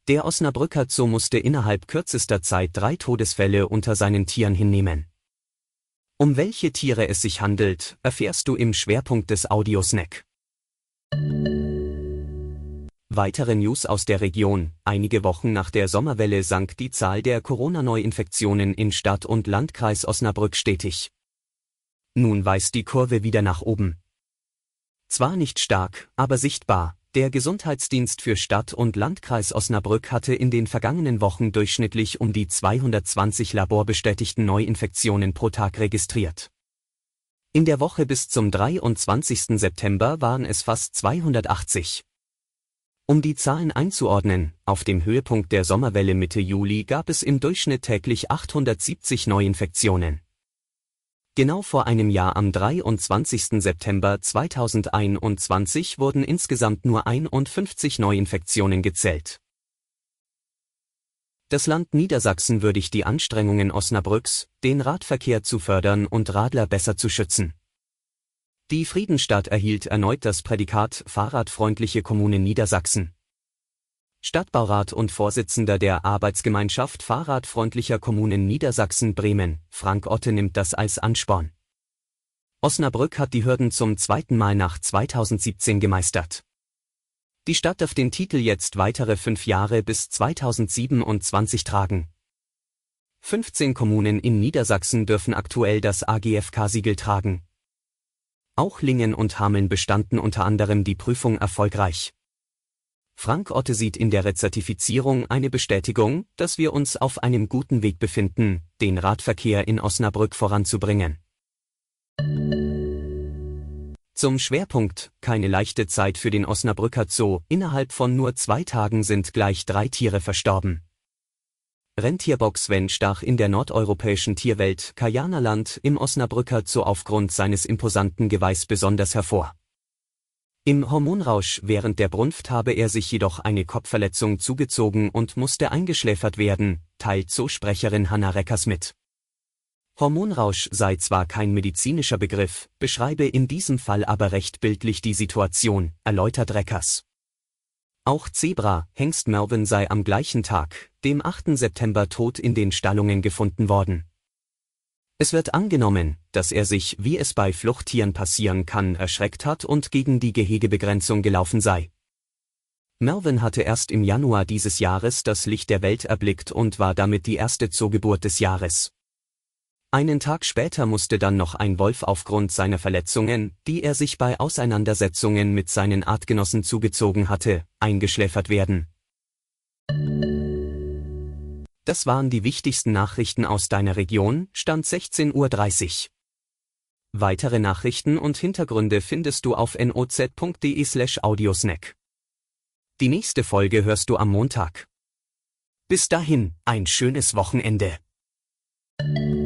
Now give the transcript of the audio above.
Der Osnabrücker Zoo musste innerhalb kürzester Zeit 3 Todesfälle unter seinen Tieren hinnehmen. Um welche Tiere es sich handelt, erfährst du im Schwerpunkt des Audiosnack. Weitere News aus der Region: Einige Wochen nach der Sommerwelle sank die Zahl der Corona-Neuinfektionen in Stadt und Landkreis Osnabrück stetig. Nun weist die Kurve wieder nach oben. Zwar nicht stark, aber sichtbar. Der Gesundheitsdienst für Stadt und Landkreis Osnabrück hatte in den vergangenen Wochen durchschnittlich um die 220 laborbestätigten Neuinfektionen pro Tag registriert. In der Woche bis zum 23. September waren es fast 280. Um die Zahlen einzuordnen: Auf dem Höhepunkt der Sommerwelle Mitte Juli gab es im Durchschnitt täglich 870 Neuinfektionen. Genau vor einem Jahr am 23. September 2021 wurden insgesamt nur 51 Neuinfektionen gezählt. Das Land Niedersachsen würdigt die Anstrengungen Osnabrücks, den Radverkehr zu fördern und Radler besser zu schützen. Die Friedenstadt erhielt erneut das Prädikat Fahrradfreundliche Kommune Niedersachsen. Stadtbaurat und Vorsitzender der Arbeitsgemeinschaft Fahrradfreundlicher Kommunen Niedersachsen Bremen, Frank Otte, nimmt das als Ansporn. Osnabrück hat die Hürden zum zweiten Mal nach 2017 gemeistert. Die Stadt darf den Titel jetzt weitere 5 Jahre bis 2027 tragen. 15 Kommunen in Niedersachsen dürfen aktuell das AGFK-Siegel tragen. Auch Lingen und Hameln bestanden unter anderem die Prüfung erfolgreich. Frank Otte sieht in der Rezertifizierung eine Bestätigung, dass wir uns auf einem guten Weg befinden, den Radverkehr in Osnabrück voranzubringen. Zum Schwerpunkt: Keine leichte Zeit für den Osnabrücker Zoo. Innerhalb von nur 2 Tagen sind gleich 3 Tiere verstorben. Rentierbock Sven stach in der nordeuropäischen Tierwelt Kajanerland im Osnabrücker Zoo aufgrund seines imposanten Geweihs besonders hervor. Im Hormonrausch während der Brunft habe er sich jedoch eine Kopfverletzung zugezogen und musste eingeschläfert werden, teilt Zoosprecherin Hanna Reckers mit. Hormonrausch sei zwar kein medizinischer Begriff, beschreibe in diesem Fall aber recht bildlich die Situation, erläutert Reckers. Auch Zebra-Hengst Mervyn sei am gleichen Tag, dem 8. September, tot in den Stallungen gefunden worden. Es wird angenommen, dass er sich, wie es bei Fluchttieren passieren kann, erschreckt hat und gegen die Gehegebegrenzung gelaufen sei. Mervyn hatte erst im Januar dieses Jahres das Licht der Welt erblickt und war damit die erste Zoogeburt des Jahres. Einen Tag später musste dann noch ein Wolf aufgrund seiner Verletzungen, die er sich bei Auseinandersetzungen mit seinen Artgenossen zugezogen hatte, eingeschläfert werden. Das waren die wichtigsten Nachrichten aus deiner Region, Stand 16:30 Uhr. Weitere Nachrichten und Hintergründe findest du auf noz.de/audiosnack. Die nächste Folge hörst du am Montag. Bis dahin, ein schönes Wochenende.